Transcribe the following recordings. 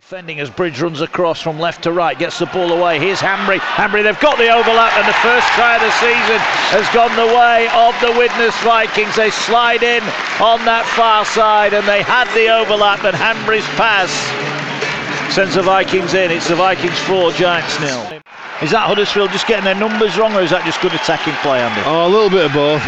Defending as Bridge runs across from left to right, gets the ball away. Here's Hanbury. They've got the overlap, and the first try of the season has gone the way of the Widnes Vikings. They slide in on that far side, and they had the overlap, and Hanbury's pass sends the Vikings in. It's the Vikings 4, Giants 0. Is that Huddersfield just getting their numbers wrong, or is that just good attacking play, Andy? Oh, a little bit of both.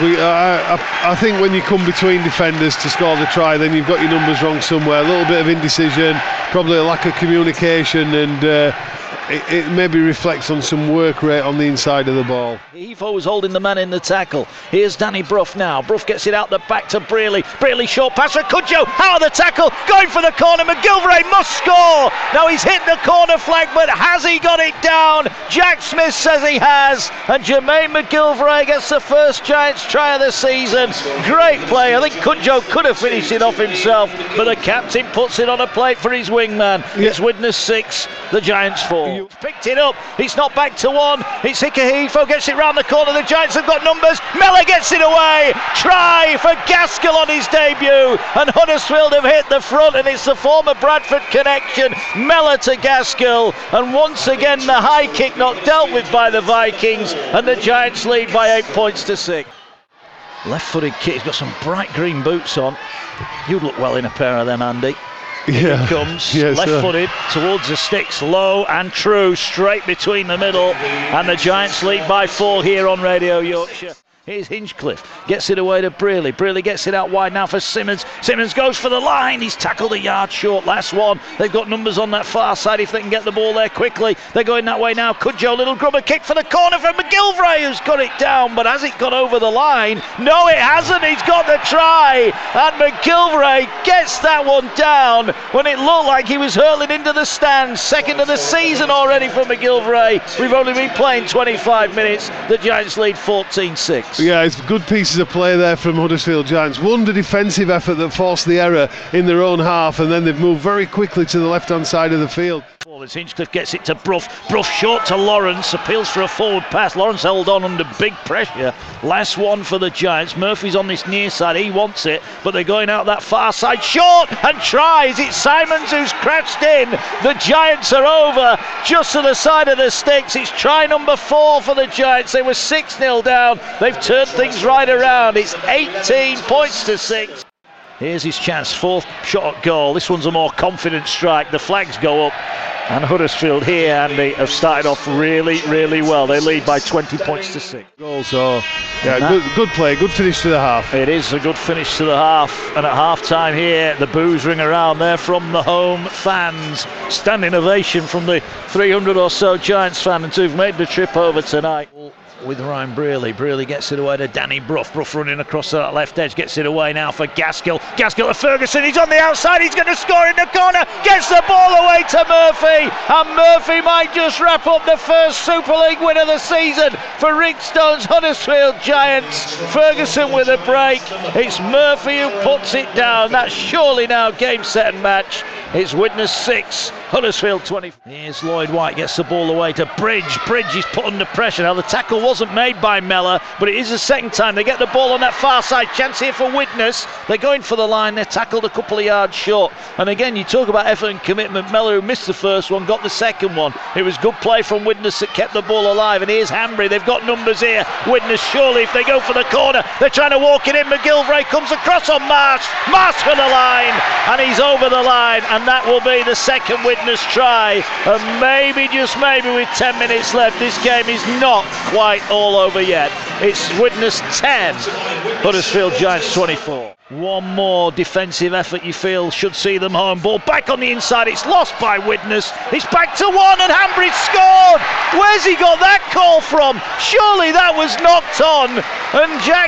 I think when you come between defenders to score the try, then you've got your numbers wrong somewhere. A little bit of indecision, probably a lack of communication, and it maybe reflects on some work rate on the inside of the ball. Ifo was holding the man in the tackle. Here's Danny Brough now. Brough gets it out the back to Brearley. Brearley short pass for Cudjoe. Out of the tackle, going for the corner. McGilvray must score. Now he's hit the corner flag, but has he got it down? Jack Smith says he has, and Jermaine McGilvray gets the first Giants try of the season. Great play. I think Cudjoe could have finished it off himself, but the captain puts it on a plate for his wingman. Yeah. It's Widnes 6, the Giants 4. Picked it up, it's not back to 1, it's Ifo gets it round the corner, the Giants have got numbers, Mellor gets it away, try for Gaskell on his debut, and Huddersfield have hit the front, and it's the former Bradford connection, Mellor to Gaskell, and once again the high kick not dealt with by the Vikings, and the Giants lead by 8 points to 6. Left-footed kid, he's got some bright green boots on, you'd look well in a pair of them, Andy. Here he comes, left-footed towards the sticks, low and true, straight between the middle, and the Giants lead by 4 here on Radio Yorkshire. Here's Hinchcliffe, gets it away to Brearley. Brearley gets it out wide now for Simmons. Simmons goes for the line. He's tackled a yard short. Last one. They've got numbers on that far side if they can get the ball there quickly. They're going that way now. Cudjoe, little grubber kick for the corner from McGilvray, who's got it down, but has it got over the line? No, it hasn't. He's got the try, and McGilvray gets that one down when it looked like he was hurling into the stands. Second of the season already for McGilvray. We've only been playing 25 minutes. The Giants lead 14-6. Yeah, it's good pieces of play there from Huddersfield Giants. One, the defensive effort that forced the error in their own half, and then they've moved very quickly to the left-hand side of the field. As Hinchcliffe gets it to Brough. Brough short to Lawrence, appeals for a forward pass. Lawrence held on under big pressure. Last one for the Giants. Murphy's on this near side, he wants it, but they're going out that far side. Short and tries. It's Simons who's crashed in. The Giants are over just to the side of the sticks. It's try number 4 for the Giants. They were 6-0 down. They've turned things right around. It's 18 points to 6. Here's his chance, 4th shot at goal. This one's a more confident strike. The flags go up. And Huddersfield here, Andy, have started off really, really well. They lead by 20 points to 6. So, yeah, good play, good finish to the half. It is a good finish to the half. And at half-time here, the boos ring around there from the home fans. Standing ovation from the 300 or so Giants fans who've made the trip over tonight. With Ryan Brearley. Brearley gets it away to Danny Brough. Brough running across that left edge, gets it away now for Gaskell. Gaskell to Ferguson, he's on the outside, he's going to score in the corner, gets the ball away to Murphy, and Murphy might just wrap up the first Super League win of the season for Rick Stone's Huddersfield Giants. Ferguson with a break, it's Murphy who puts it down. That's surely now game, set and match. It's Widnes 6, Huddersfield 20. Here's Lloyd White, gets the ball away to Bridge. Bridge is put under pressure. Now the tackle wasn't made by Mellor, but it is the second time. They get the ball on that far side. Chance here for Widnes. They're going for the line. They're tackled a couple of yards short. And again, you talk about effort and commitment. Mellor, who missed the first one, got the second one. It was good play from Widnes that kept the ball alive. And here's Hanbury. They've got numbers here. Widnes, surely, if they go for the corner, they're trying to walk it in. McGilvray comes across on Marsh. Marsh for the line. And he's over the line. And that will be the second Widnes try. And maybe, just maybe, with 10 minutes left, this game is not quite all over yet. It's Widnes 10, Huddersfield Giants 24. One more defensive effort you feel should see them home. Ball back on the inside, it's lost by Widnes. It's back to 1 and Hanbury's scored. Where's he got that call from? Surely that was knocked on. And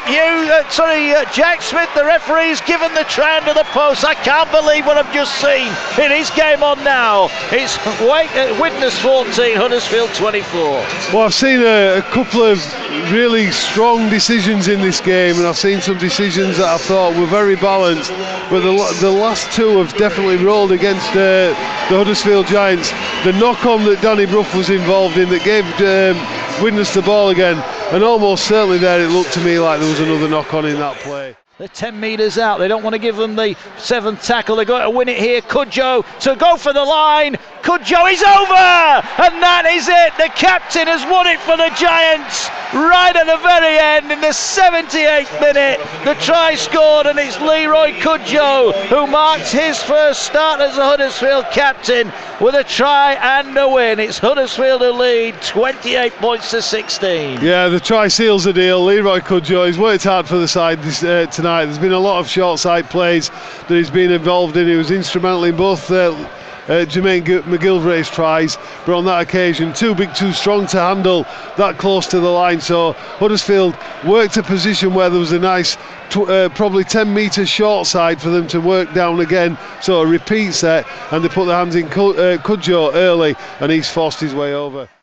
Jack Smith, the referee, has given the try under the post. I can't believe what I've just seen. It is game on now. It's Widnes 14, Huddersfield 24. Well, I've seen a couple of really strong decisions in this game, and I've seen some decisions that I thought were very balanced, but the last two have definitely rolled against the Huddersfield Giants. The knock-on that Danny Brough was involved in that gave Widnes the ball again, and almost certainly there it looked to me like there was another knock-on in that play. They're 10 metres out. They don't want to give them the 7th tackle. They've got to win it here. Cudjoe to go for the line. Cudjoe is over! And that is it. The captain has won it for the Giants right at the very end in the 78th minute. The try scored, and it's Leroy Cudjoe who marks his first start as a Huddersfield captain with a try and a win. It's Huddersfield who lead 28 points to 16. Yeah, the try seals the deal. Leroy Cudjoe has worked hard for the side tonight. There's been a lot of short side plays that he's been involved in. He was instrumental in both Jermaine McGilvraith's tries, but on that occasion too big, too strong to handle that close to the line. So Huddersfield worked a position where there was a nice probably 10 metres short side for them to work down again, so a repeat set, and they put their hands in Cudjoe early, and he's forced his way over.